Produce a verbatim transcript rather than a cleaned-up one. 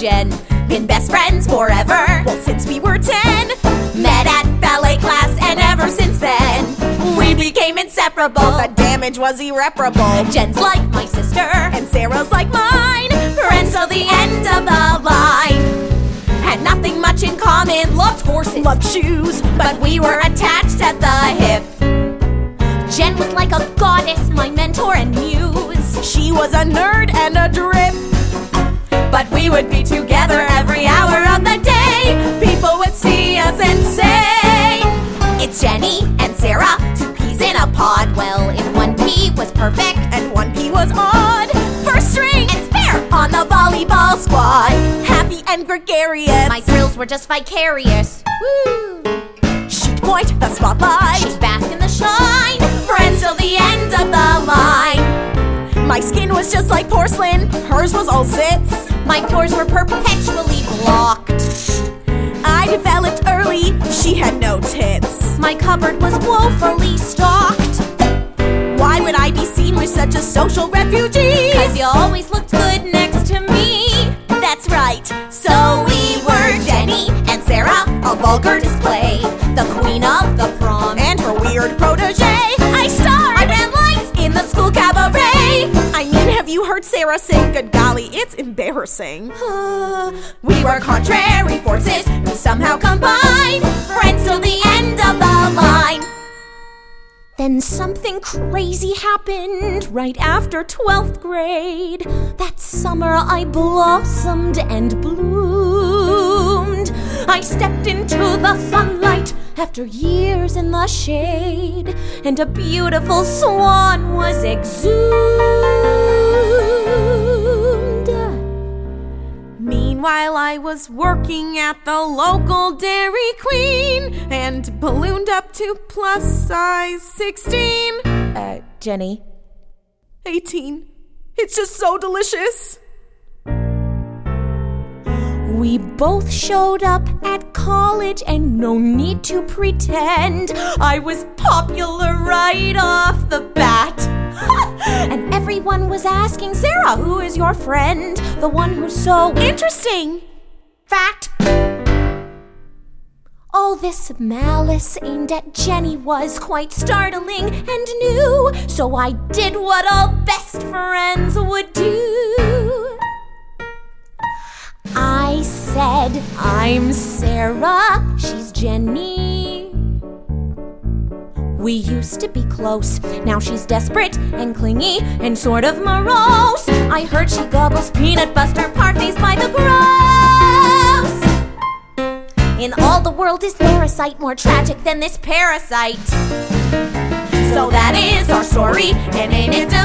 Jen. Been best friends forever, well, since we were ten. met at ballet class, and ever since then, we became inseparable. The damage was irreparable. Jen's like my sister, and Sarah's like mine. friends till the end of the line. Had nothing much in common, loved horses, Loved shoes, but we were attached at the hip. Jen was like a goddess, my mentor and muse. she was a nerd and a drip. But we would be together every hour of the day. People would see us and say, it's Jenny and Sarah, two peas in a pod. Well, if one pea was perfect and one pea was odd, first string and spare on the volleyball squad. happy and gregarious, My thrills were just vicarious. Woo! she'd point the spotlight, She'd bask in the shine, friends till the end of the line. my skin was just like porcelain, hers was all zits. My pores were perpetually blocked. I developed early, she had no tits. My cupboard was woefully stocked. Why would I be seen with such a social refugee? Cause you always looked good next to me. That's right, So we were Jenny and Sarah, a vulgar display, the queen of the prom, and her weird protege. I starred, I ran lights in the school cabaret. I mean, have you heard Sarah sing? Good golly, it's embarrassing. We were contrary forces who somehow combined, friends till the end of the line. Then something crazy happened right after twelfth grade. That summer I blossomed and bloomed. I stepped into the sunlight after years in the shade, and a beautiful swan was exhumed. Meanwhile, I was working at the local Dairy Queen and ballooned up to plus size sixteen. Uh, Jenny? eighteen. It's just so delicious. We both showed up at college, and no need to pretend I was popular right off the bat. And everyone was asking, Sarah, who is your friend? The one who's so Interesting. fact. All this malice aimed at Jenny was quite startling and new, so I did what all best friends would do. I said, I'm Sarah, she's Jenny. We used to be close, now she's desperate and clingy and sort of morose. I heard she gobbles peanut butter parfaits by the gross. In all the world is there a sight more tragic than this parasite? So that is our story, and ain't it delicious?